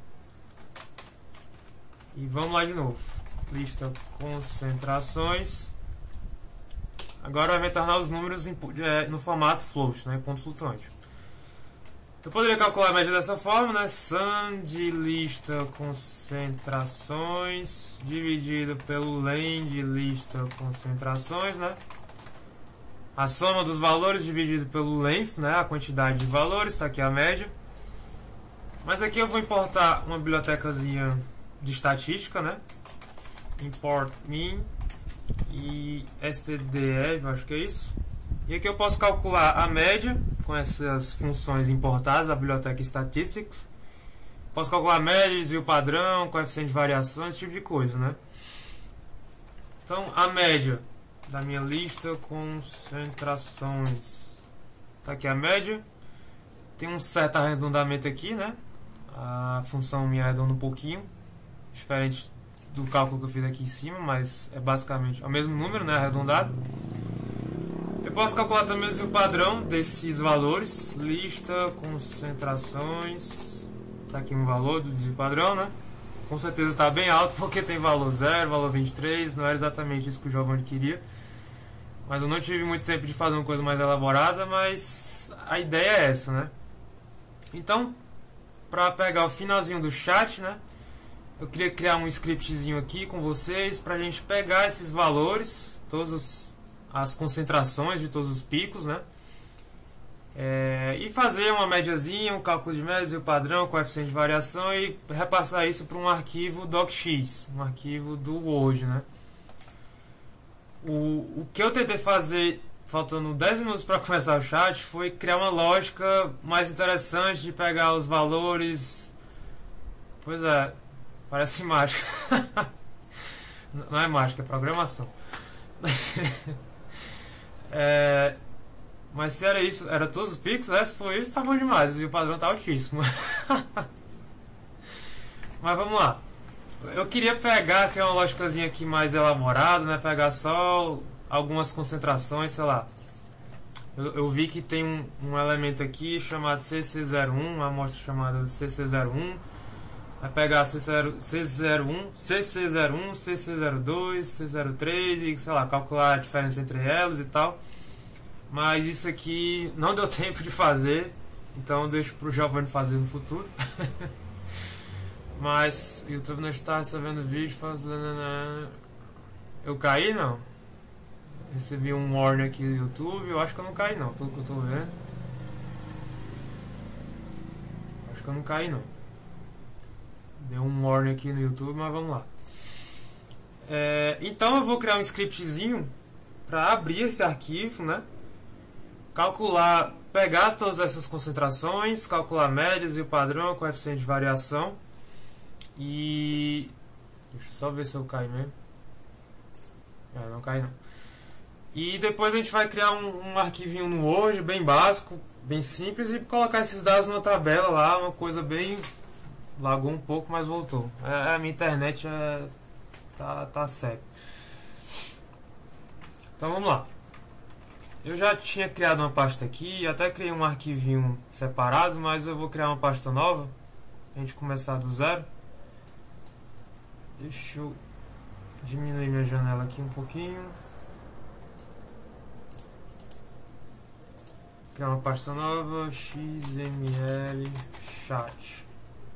E vamos lá de novo. Lista concentrações. Agora vai retornar os números no formato float, né? Ponto flutuante. Eu poderia calcular a média dessa forma, né? Sum de lista concentrações dividido pelo len de lista concentrações, né? A soma dos valores dividido pelo length, né? A quantidade de valores, está aqui a média. Mas aqui eu vou importar uma bibliotecazinha de estatística, né? Import min e stdr, eu acho que é isso. E aqui eu posso calcular a média com essas funções importadas da biblioteca Statistics. Posso calcular a média, desvio padrão, coeficiente de variação, esse tipo de coisa, né? Então, a média da minha lista concentrações. Tá aqui a média. Tem um certo arredondamento aqui, né? A função me arredonda um pouquinho, diferente do cálculo que eu fiz aqui em cima, mas é basicamente o mesmo número, né? Arredondado. Eu posso calcular também o padrão desses valores. Lista, concentrações. Está aqui um valor do desvio padrão, né? Com certeza está bem alto porque tem valor 0, valor 23. Não era exatamente isso que o Giovanni queria. Mas eu não tive muito tempo de fazer uma coisa mais elaborada, mas a ideia é essa, né? Então, para pegar o finalzinho do chat, né? Eu queria criar um scriptzinho aqui com vocês para a gente pegar esses valores, todos as concentrações de todos os picos, né? E fazer uma médiazinha, um cálculo de médias e o padrão, coeficiente de variação e repassar isso para um arquivo docx, um arquivo do Word, né? O que eu tentei fazer, faltando 10 minutos para começar o chat, foi criar uma lógica mais interessante de pegar os valores. Pois é, parece mágica. Não é mágica, é programação. Mas se era isso, era todos os picos, se for isso, tá bom demais, e o padrão tá altíssimo. Mas vamos lá. Eu queria criar uma lógicazinha aqui mais elaborada, né? Pegar só algumas concentrações, sei lá. Eu vi que tem um elemento aqui chamado CC01, uma amostra chamada CC01. Vai pegar C01, CC01, CC02, C03 e, sei lá, calcular a diferença entre elas e tal. Mas isso aqui não deu tempo de fazer, então eu deixo pro Giovanni fazer no futuro. Mas o YouTube não está recebendo vídeo fazendo. Eu caí não? Recebi um warning aqui do YouTube, eu acho que eu não caí não, pelo que eu tô vendo. Acho que eu não caí não. Deu um warning aqui no YouTube, mas vamos lá. Então eu vou criar um scriptzinho para abrir esse arquivo, né? Calcular, pegar todas essas concentrações, calcular médias e o padrão, coeficiente de variação. E deixa eu só ver se eu caio mesmo. Não cai não. E depois a gente vai criar um arquivinho no Word, bem básico, bem simples, e colocar esses dados numa tabela lá, uma coisa bem... Lagou um pouco, mas voltou. A minha internet tá sério. Então vamos lá. Eu já tinha criado uma pasta aqui, até criei um arquivinho separado, mas eu vou criar uma pasta nova. A gente começar do zero. Deixa eu diminuir minha janela aqui um pouquinho. Criar uma pasta nova, XML chat.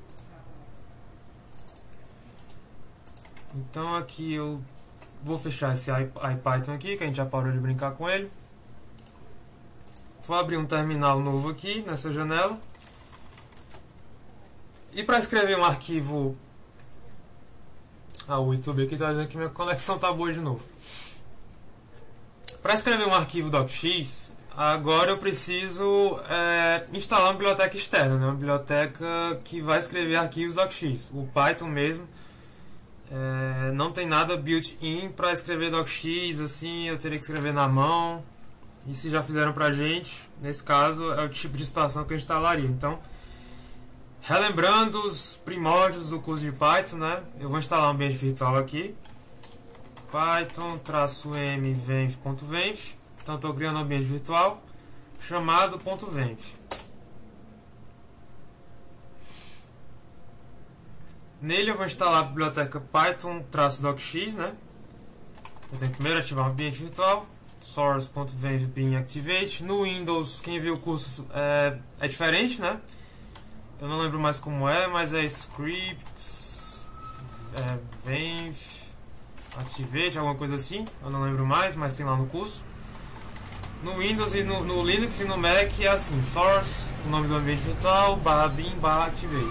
Então aqui eu vou fechar esse IPython aqui, que a gente já parou de brincar com ele. Vou abrir um terminal novo aqui nessa janela. E para escrever um arquivo... o YouTube aqui está dizendo que minha conexão tá boa de novo. Para escrever um arquivo docx, agora eu preciso instalar uma biblioteca externa, né? Uma biblioteca que vai escrever arquivos docx. O Python mesmo não tem nada built-in para escrever docx, assim, eu teria que escrever na mão. E se já fizeram pra gente, nesse caso é o tipo de situação que eu instalaria. Então, relembrando os primórdios do curso de Python, né? Eu vou instalar um ambiente virtual aqui. Python-m-venv.venv. Então estou criando um ambiente virtual chamado .venv. Nele eu vou instalar a biblioteca Python-docx, né? Eu tenho que primeiro ativar um ambiente virtual. Source.venv bin activate. No Windows, quem viu o curso é diferente, né? Eu não lembro mais como mas é scripts venv activate, alguma coisa assim. Eu não lembro mais, mas tem lá no curso. No Windows e no Linux e no Mac é assim: source, o nome do ambiente virtual, /bin /activate.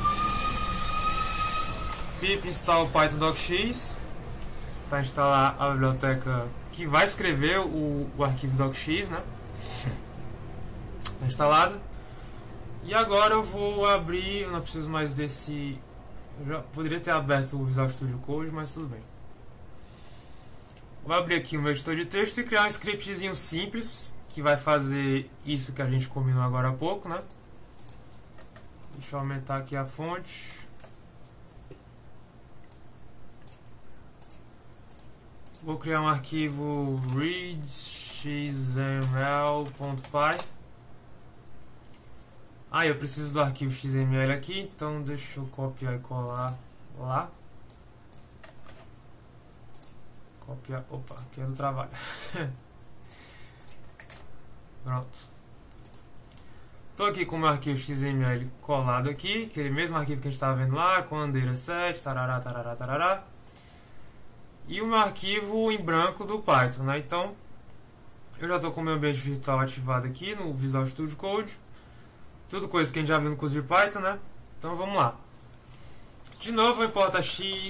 Pip install Python docx para instalar a biblioteca que vai escrever o arquivo docx, né? Tá instalada. E agora eu vou abrir, eu não preciso mais desse... Eu já poderia ter aberto o Visual Studio Code, mas tudo bem. Vou abrir aqui o meu editor de texto e criar um scriptzinho simples que vai fazer isso que a gente combinou agora há pouco, né? Deixa eu aumentar aqui a fonte. Vou criar um arquivo readxml.py. Eu preciso do arquivo XML aqui, então deixa eu copiar e colar lá. Copiar, opa, aqui é do trabalho. Pronto. Estou aqui com o meu arquivo XML colado aqui, aquele mesmo arquivo que a gente estava vendo lá, com bandeira 7, tarará, tarará, tarará. E o meu arquivo em branco do Python, né? Então, Eu já estou com o meu ambiente virtual ativado aqui no Visual Studio Code. Tudo coisa que a gente já viu no curso de Python, né? Então vamos lá. De novo, importa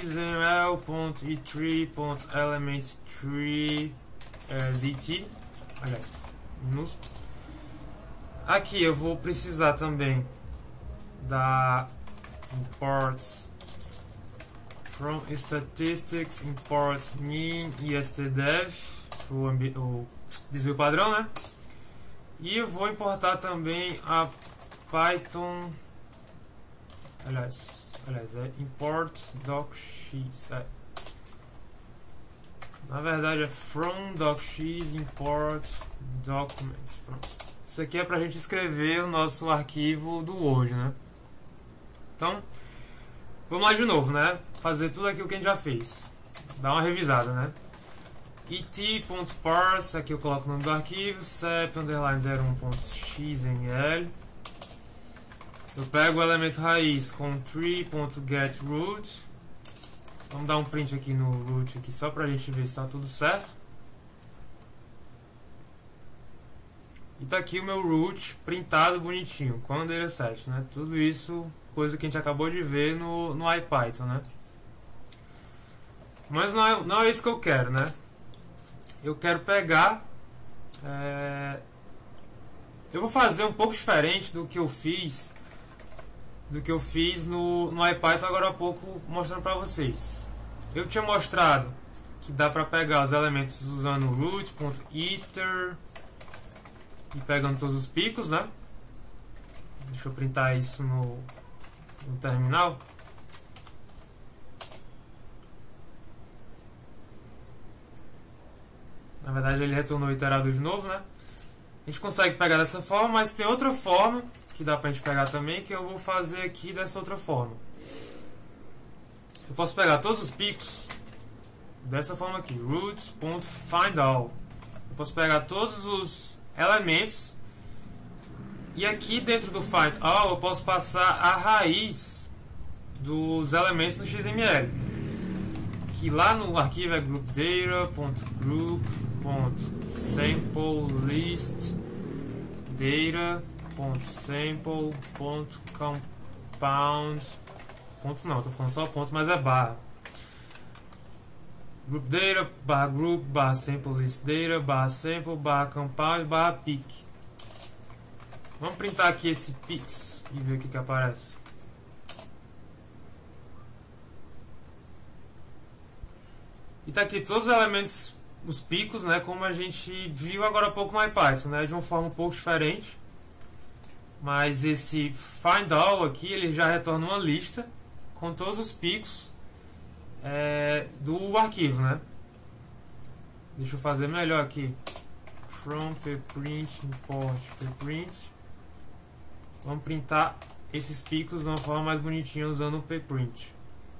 xml.e3.element3zt. Aliás, minúsculo. Aqui eu vou precisar também da import from statistics, import mean e stdef, o desvio padrão, né? E eu vou importar também a Python, aliás é import docx, na verdade é from docx import documents. Pronto. Isso aqui é para a gente escrever o nosso arquivo do Word, né? Então, vamos lá de novo, né? Fazer tudo aquilo que a gente já fez. Dar uma revisada, né? it.parse, aqui eu coloco o nome do arquivo, sep_01.xml. Eu pego o elemento raiz com tree.getRoot. Vamos dar um print aqui no root aqui só para a gente ver se está tudo certo. E tá aqui o meu root printado bonitinho, com a bandeira 7, né? Tudo isso, coisa que a gente acabou de ver no IPython, né? Mas não é isso que eu quero, né? Eu quero pegar... eu vou fazer um pouco diferente do que eu fiz no IPython agora há pouco, mostrando para vocês. Eu tinha mostrado que dá para pegar os elementos usando root.iter e pegando todos os picos, né? Deixa eu printar isso no terminal. Na verdade ele retornou o iterador de novo, né? A gente consegue pegar dessa forma, mas tem outra forma que dá pra gente pegar também, que eu vou fazer aqui dessa outra forma. Eu posso pegar todos os picos dessa forma aqui, root.findAll. Eu posso pegar todos os elementos e aqui dentro do findAll eu posso passar a raiz dos elementos no XML, que lá no arquivo é groupdata.group.samplelist data.sample.compound não, estou falando só pontos, mas é barra groupdata barra group barra samplelist data barra sample barra compound barra pic. Vamos printar aqui esse pics e ver o que aparece. E tá aqui todos os elementos, os picos, né, como a gente viu agora há pouco no IPython, né, de uma forma um pouco diferente. Mas esse findAll aqui, ele já retorna uma lista com todos os picos do arquivo, né. Deixa eu fazer melhor aqui. From pprint import pprint. Vamos printar esses picos de uma forma mais bonitinha usando o pprint,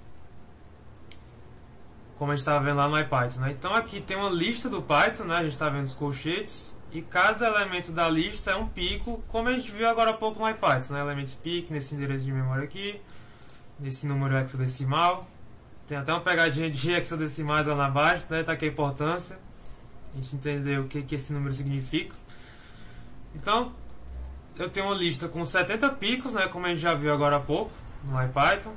como a gente estava vendo lá no IPython, né? Então aqui tem uma lista do Python, né? A gente está vendo os colchetes e cada elemento da lista é um pico, como a gente viu agora há pouco no IPython, né? Elementos pic nesse endereço de memória aqui, nesse número hexadecimal. Tem até uma pegadinha de hexadecimais lá na base, né? Tá aqui a importância, a gente entender o que esse número significa. Então eu tenho uma lista com 70 picos, né? Como a gente já viu agora há pouco no IPython.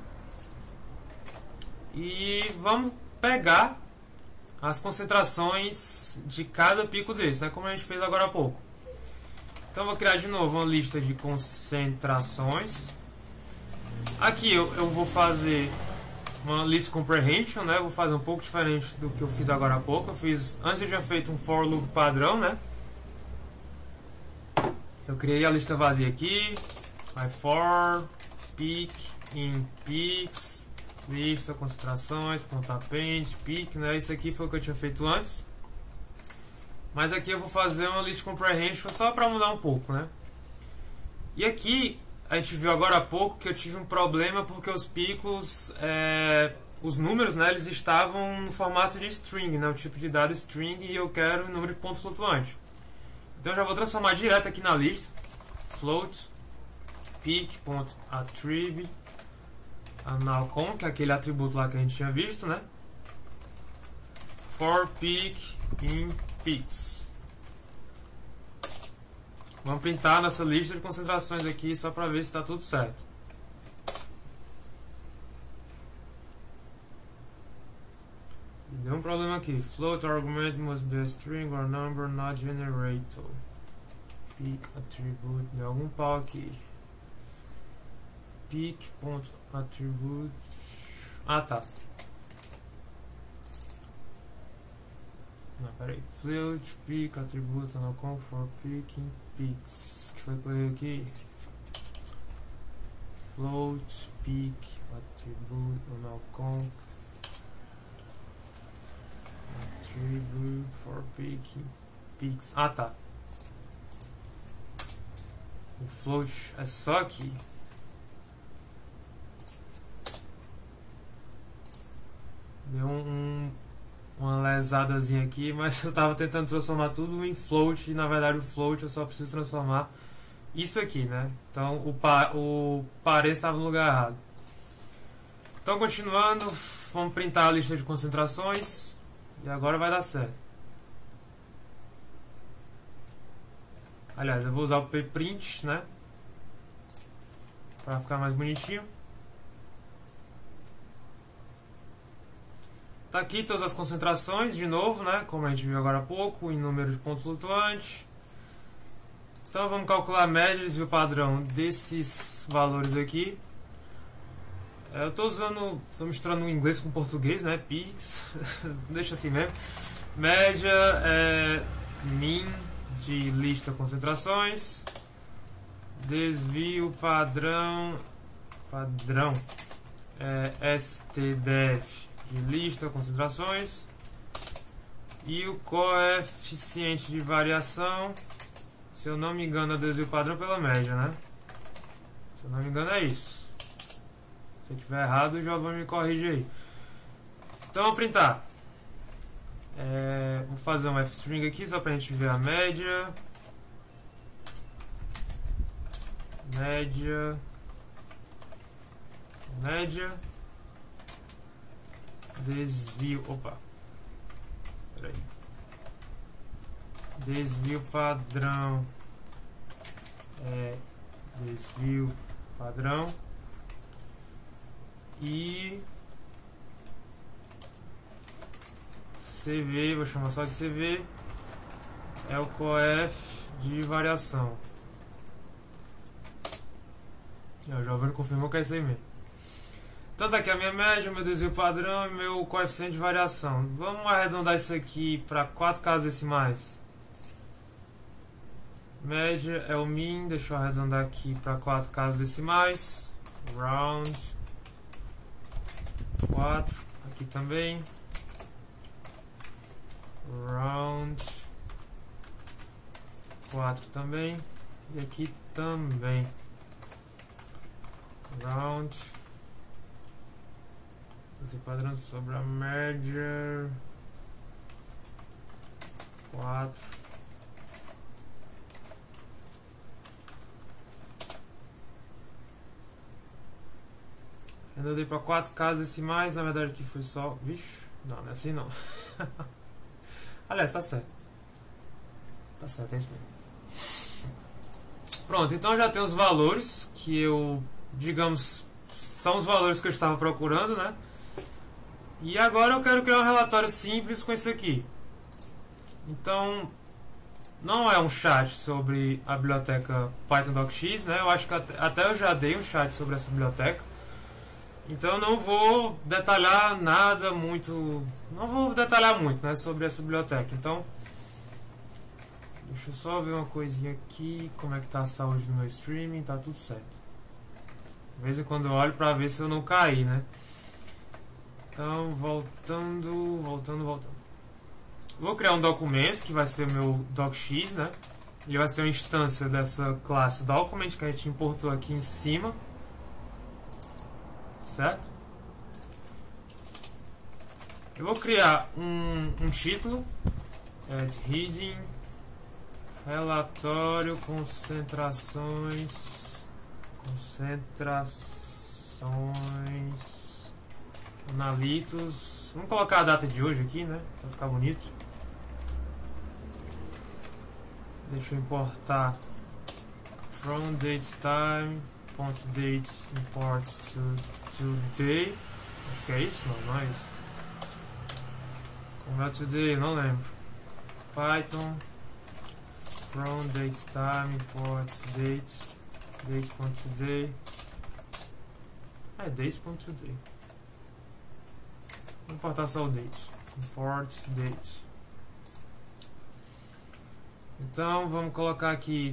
E vamos pegar as concentrações de cada pico desse, né, como a gente fez agora há pouco. Então vou criar de novo uma lista de concentrações. Aqui eu vou fazer uma list comprehension, né, vou fazer um pouco diferente do que eu fiz agora há pouco. Antes eu tinha feito um for loop padrão, né. Eu criei a lista vazia aqui, for pic in pics, lista, concentrações, .append, pic, né? Isso aqui foi o que eu tinha feito antes. Mas aqui eu vou fazer uma list comprehension só para mudar um pouco, né? E aqui a gente viu agora há pouco que eu tive um problema porque os picos, os números, né? Eles estavam no formato de string, né? O tipo de dado string, e eu quero um número de pontos flutuante. Então eu já vou transformar direto aqui na lista. Float pic.attrib analcom, que é aquele atributo lá que a gente tinha visto, né? For pic in pics. Vamos printar nossa lista de concentrações aqui só para ver se está tudo certo. Deu um problema aqui. Float argument must be a string or number not generated. Pick attribute. Deu algum pau aqui. Pick.attribute. Ah, tá. Não, peraí. Float pick attribute no com for picking picks. Que foi que eu errei aqui? Float pick attribute no com attribute for picking picks. Ah, tá. O float é só aqui. Deu uma lesadazinha aqui, mas eu tava tentando transformar tudo em float e na verdade o float eu só preciso transformar isso aqui, né? Então o parênteses estava no lugar errado. Então continuando, vamos printar a lista de concentrações e agora vai dar certo. Aliás, eu vou usar o pprint, né? Para ficar mais bonitinho. Tá aqui todas as concentrações, de novo, né? Como a gente viu agora há pouco, em número de pontos flutuantes. Então vamos calcular a média de desvio padrão desses valores aqui. Eu estou misturando o inglês com o português, né? Pix, deixa assim mesmo. Média é min de lista concentrações. Desvio padrão é stdef de lista concentrações. E o coeficiente de variação, se eu não me engano, é desvio padrão pela média, né? Se eu não me engano é isso. Se eu estiver errado, o Giovanni me corrige aí. Então vamos printar. Vou fazer um fstring aqui só pra gente ver a média. Média. Desvio. Opa. Peraí. Desvio padrão. Desvio padrão. E CV, vou chamar só de CV. É o coef de variação. O Giovanni confirmou que é isso aí mesmo. Então tá aqui a minha média, meu desvio padrão e meu coeficiente de variação. Vamos arredondar isso aqui para 4 casas decimais. Média é o min, deixa eu arredondar aqui para 4 casas decimais. Round 4, aqui também. Round 4 também. E aqui também. Round. Esse padrão sobre a média 4. Eu dei para 4 casas decimais, na verdade aqui foi só. Vixe, não é assim não. Aliás, tá certo. Tá certo, é isso mesmo. Pronto, então já tem os valores que eu, digamos, são os valores que eu estava procurando, né? E agora eu quero criar um relatório simples com isso aqui. Então, não é um chat sobre a biblioteca Python docx, né? Eu acho que até eu já dei um chat sobre essa biblioteca. Então eu não vou detalhar nada muito... Não vou detalhar muito, né, sobre essa biblioteca. Então, deixa eu só ver uma coisinha aqui. Como é que tá a saúde do meu streaming? Tá tudo certo. De vez em quando eu olho pra ver se eu não caí, né? Então, voltando. Vou criar um documento que vai ser o meu docx, né? Ele vai ser uma instância dessa classe document que a gente importou aqui em cima. Certo? Eu vou criar um título. Heading relatório concentrações analitos. Vamos colocar a data de hoje aqui, né? Pra ficar bonito. Deixa eu importar from datetime ponto date import to today. Acho que é isso, não é isso. Como é today, não lembro. Python from datetime import date.today. Date.today. Vou importar só o date. Import date. Então vamos colocar aqui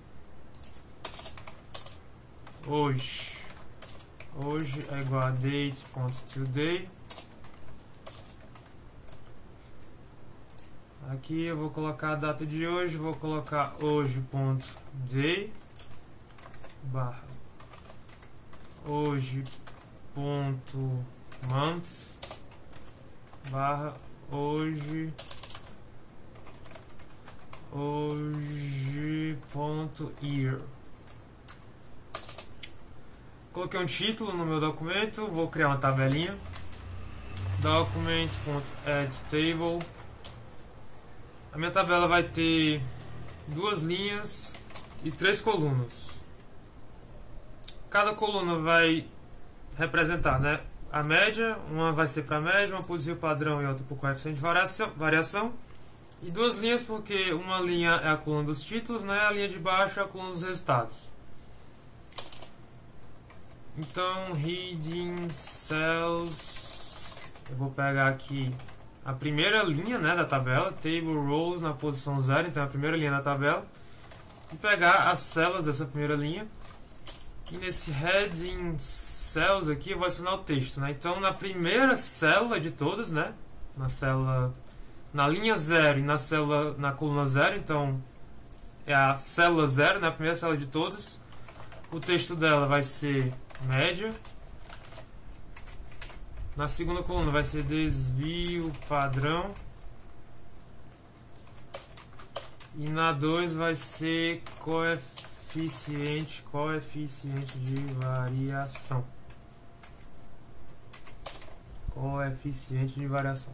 hoje. Hoje é igual a date.today. Aqui eu vou colocar a data de hoje, vou colocar hoje.day barra hoje.month barra hoje.year. Coloquei um título no meu documento, vou criar uma tabelinha. Documents.addTable. A minha tabela vai ter 2 linhas e 3 colunas. Cada coluna vai representar, né, a média. Uma vai ser para a média, uma para o desvio padrão e outra para o coeficiente de variação. E 2 linhas porque uma linha é a coluna dos títulos, né, a linha de baixo é a coluna dos resultados. Então, heading cells, eu vou pegar aqui a primeira linha, né, da tabela, table rows na posição 0, então é a primeira linha da tabela, e pegar as células dessa primeira linha. E nesse heading cells aqui eu vou adicionar o texto, né? Então na primeira célula de todas, né, na linha 0 e na coluna 0, então é a célula 0, né, a primeira célula de todas. O texto dela vai ser média. Na segunda coluna vai ser desvio padrão. E na 2 vai ser coeficiente de variação. Coeficiente de variação.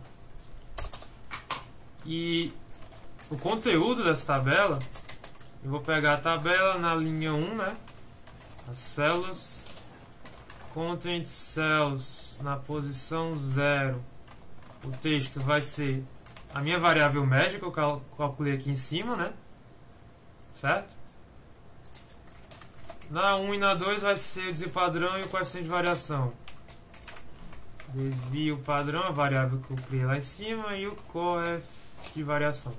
E o conteúdo dessa tabela, eu vou pegar a tabela na linha 1, né? As células. Content cells na posição 0. O texto vai ser a minha variável média que eu calculei aqui em cima, né? Certo? Na 1 e na 2 vai ser o desvio padrão e o coeficiente de variação. Desvio padrão, a variável que eu criei lá em cima, e o coeficiente de variação.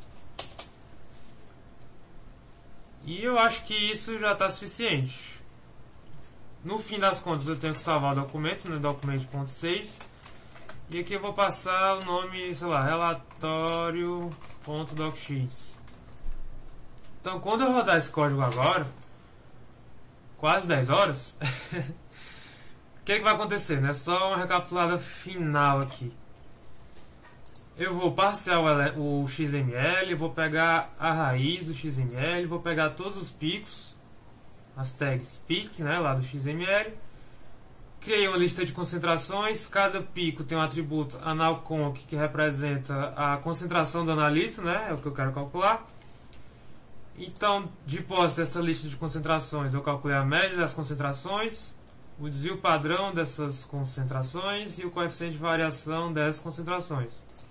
E eu acho que isso já está suficiente. No fim das contas eu tenho que salvar o documento, no document.save. E aqui eu vou passar o nome, sei lá, relatório.docx. Então quando eu rodar esse código agora, quase 10 horas, o que vai acontecer, né? Só uma recapitulada final aqui. Eu vou parsear o XML, vou pegar a raiz do XML, vou pegar todos os picos, as tags pic, né, lá do XML. Criei uma lista de concentrações. Cada pico tem um atributo analconc, que representa a concentração do analito, né, é o que eu quero calcular. Então, de posse dessa lista de concentrações, eu calculei a média das concentrações, o desvio padrão dessas concentrações e o coeficiente de variação dessas concentrações.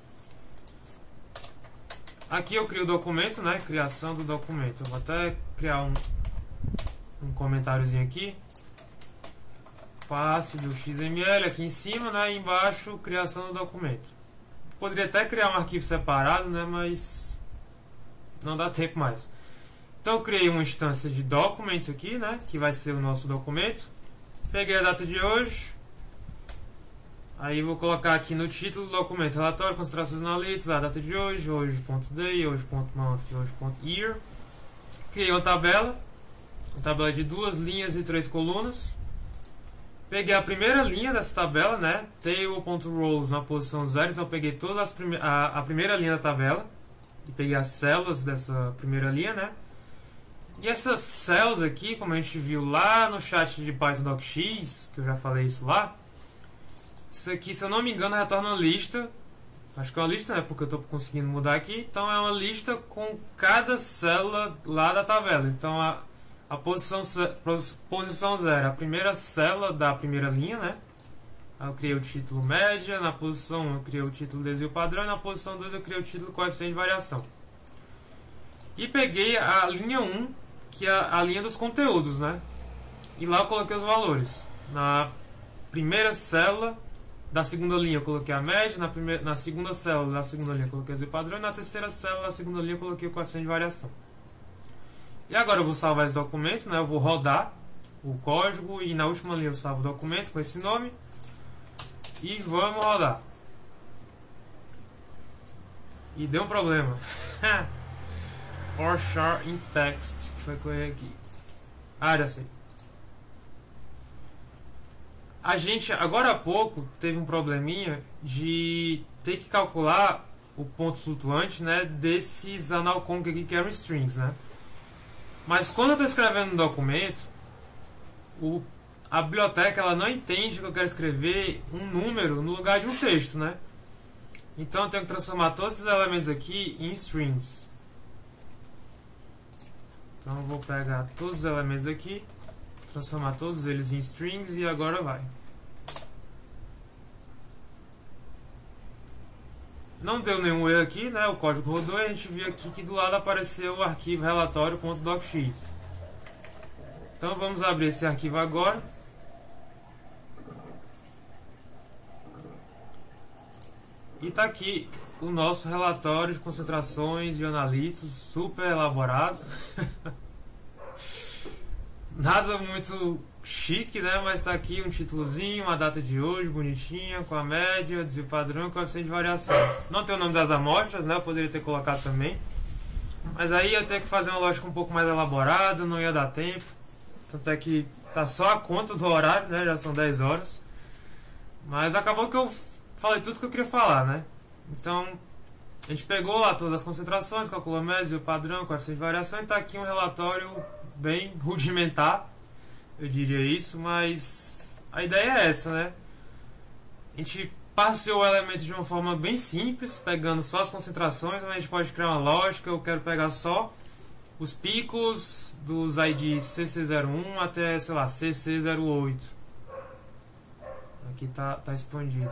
Aqui eu crio o documento, né, criação do documento. Eu vou até criar um comentáriozinho aqui. Passe do XML aqui em cima, né, e embaixo criação do documento. Poderia até criar um arquivo separado, né, mas não dá tempo mais. Então eu criei uma instância de documents aqui, né, que vai ser o nosso documento. Peguei a data de hoje. Aí vou colocar aqui no título do documento relatório, concentrações analitos, a data de hoje, hoje.day, hoje.month e hoje.year. Criei uma tabela de 2 linhas e 3 colunas. Peguei a primeira linha dessa tabela, né, table.rows na posição 0, então eu peguei todas a primeira linha da tabela e peguei as células dessa primeira linha, né. E essas cells aqui, como a gente viu lá no chat de Python docx, que eu já falei isso lá, isso aqui, se eu não me engano, retorna uma lista. Acho que é uma lista, né, porque eu estou conseguindo mudar aqui. Então é uma lista com cada célula lá da tabela. Então A posição 0, a primeira célula da primeira linha, né? Eu criei o título média, na posição 1 eu criei o título desvio padrão, e na posição 2 eu criei o título coeficiente de variação. E peguei a linha 1, que é a linha dos conteúdos, né? E lá eu coloquei os valores. Na primeira célula da segunda linha eu coloquei a média, na segunda célula da segunda linha eu coloquei o desvio padrão, e na terceira célula da segunda linha eu coloquei o coeficiente de variação. E agora eu vou salvar esse documento, né? Eu vou rodar o código e na última linha eu salvo o documento com esse nome. E vamos rodar. E deu um problema. For sure in text. Deixa eu correr aqui. Já sei. A gente, agora há pouco, teve um probleminha de ter que calcular o ponto flutuante, né, desses analconc aqui que eram strings, né? Mas quando eu estou escrevendo um documento, a biblioteca ela não entende que eu quero escrever um número no lugar de um texto, né? Então eu tenho que transformar todos esses elementos aqui em strings. Então eu vou pegar todos os elementos aqui, transformar todos eles em strings e agora vai. Não deu nenhum erro aqui, né? O código rodou e a gente viu aqui que do lado apareceu o arquivo relatório.docx. Então vamos abrir esse arquivo agora. E está aqui o nosso relatório de concentrações de analitos, super elaborado. Nada muito chique, né? Mas está aqui um títulozinho, uma data de hoje, bonitinha, com a média, desvio padrão e coeficiente de variação. Não tem o nome das amostras, né? Eu poderia ter colocado também. Mas aí ia ter que fazer uma lógica um pouco mais elaborada, não ia dar tempo. Tanto é que tá só a conta do horário, né? Já são 10 horas. Mas acabou que eu falei tudo que eu queria falar, né? Então, a gente pegou lá todas as concentrações, calculou média, o padrão, coeficiente de variação, e tá aqui um relatório bem rudimentar, eu diria isso, mas a ideia é essa, né? A gente passeou o elemento de uma forma bem simples, pegando só as concentrações, mas a gente pode criar uma lógica. Eu quero pegar só os picos dos IDs CC01 até, sei lá, CC08. Aqui tá expandido.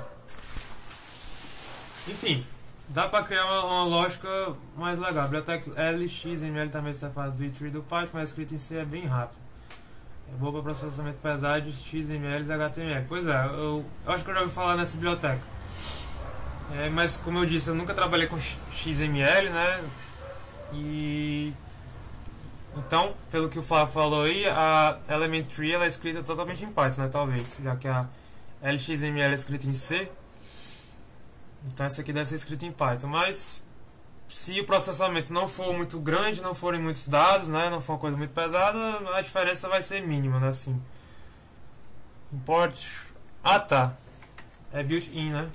Enfim, dá para criar uma lógica mais legal. A biblioteca LXML também está fazendo do tree do Python, mas a escrita em C é bem rápida. É boa para processamento pesado de XML e HTML. Pois é, eu acho que eu já ouvi falar nessa biblioteca. Mas como eu disse, eu nunca trabalhei com XML, né? E então, pelo que o Flávio falou aí, a Element Tree ela é escrita totalmente em Python, né? Talvez, já que a LXML é escrita em C. Então essa aqui deve ser escrita em Python, mas se o processamento não for muito grande, não forem muitos dados, né, não for uma coisa muito pesada, a diferença vai ser mínima, né, assim. Import... tá. É built-in, né.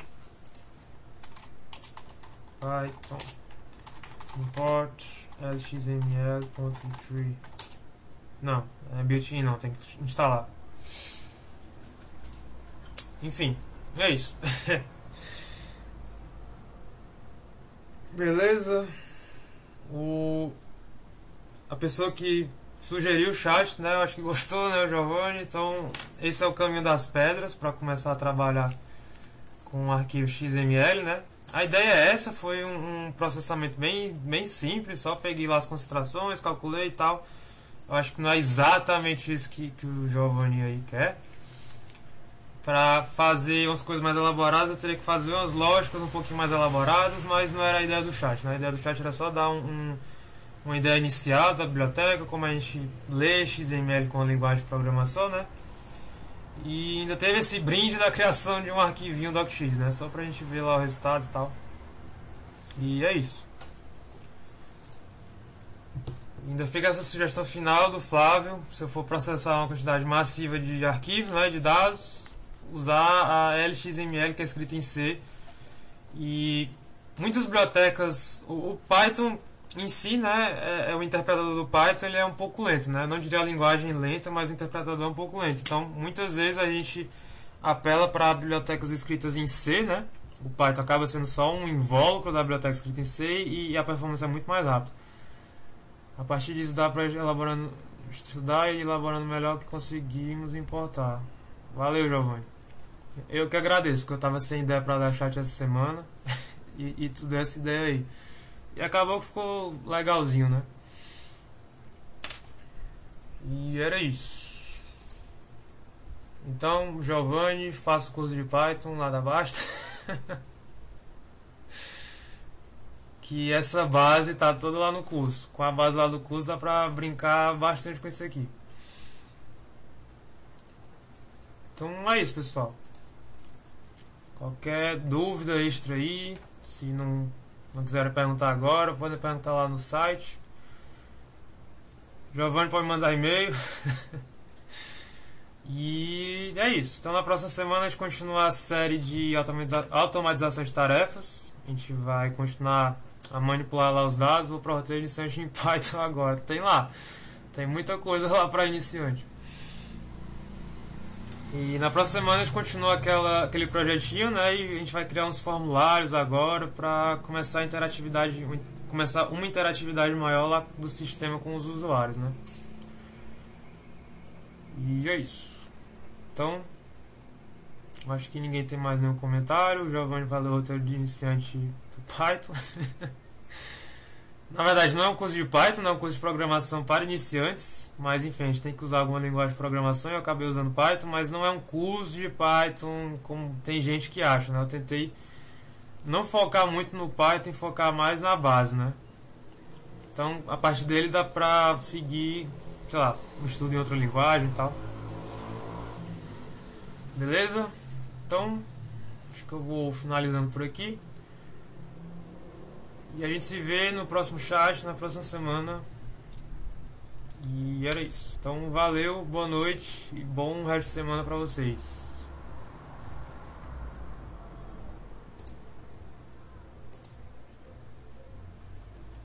Python import lxml.tree. Não, é built-in não, tem que instalar. Enfim, é isso. Beleza. A pessoa que sugeriu o chat, né? Eu acho que gostou, né, o Giovanni? Então, esse é o caminho das pedras para começar a trabalhar com o arquivo XML, né? A ideia é essa, foi um processamento bem simples, só peguei lá as concentrações, calculei e tal. Eu acho que não é exatamente isso que o Giovanni aí quer. Para fazer umas coisas mais elaboradas, eu teria que fazer umas lógicas um pouquinho mais elaboradas, mas não era a ideia do chat, né? A ideia do chat era só dar uma ideia inicial da biblioteca, como a gente lê XML com a linguagem de programação, né? E ainda teve esse brinde da criação de um arquivinho docx, né? Só pra gente ver lá o resultado e tal. E é isso. Ainda fica essa sugestão final do Flávio, se eu for processar uma quantidade massiva de arquivos, né, de dados, usar a LXML que é escrita em C. E muitas bibliotecas, o Python em si, né, o interpretador do Python ele é um pouco lento, né? Não diria a linguagem lenta, mas o interpretador é um pouco lento. Então, muitas vezes a gente apela para bibliotecas escritas em C, né? O Python acaba sendo só um invólucro da biblioteca escrita em C e a performance é muito mais rápida. A partir disso dá para ir elaborando estudar e elaborando melhor o que conseguimos importar. Valeu, Giovanni. Eu que agradeço, porque eu tava sem ideia pra dar chat essa semana e tu deu essa ideia aí. E acabou que ficou legalzinho, né? E era isso. Então, Giovanni, faça o curso de Python lá da Basta. Que essa base tá toda lá no curso. Com a base lá do curso dá pra brincar bastante com isso aqui. Então é isso, pessoal. Qualquer dúvida extra aí, se não quiserem perguntar agora, podem perguntar lá no site. Giovanni pode mandar e-mail. E é isso. Então na próxima semana a gente continua a série de automatização de tarefas. A gente vai continuar a manipular lá os dados. Vou para o roteiro iniciante em Python agora. Tem muita coisa lá para iniciante. E na próxima semana a gente continua aquele projetinho, né? E a gente vai criar uns formulários agora para começar uma interatividade maior lá do sistema com os usuários, né? E é isso. Então, acho que ninguém tem mais nenhum comentário. O Giovanni valeu o roteiro de iniciante do Python. Na verdade, não é um curso de Python, não é um curso de programação para iniciantes. Mas enfim, a gente tem que usar alguma linguagem de programação. Eu acabei usando Python, mas não é um curso de Python como tem gente que acha, né? Eu tentei não focar muito no Python e focar mais na base, né? Então, a partir dele dá pra seguir, sei lá, um estudo em outra linguagem e tal. Beleza? Então, acho que eu vou finalizando por aqui. E a gente se vê no próximo chat, na próxima semana. E era isso. Então, valeu, boa noite e bom resto de semana pra vocês.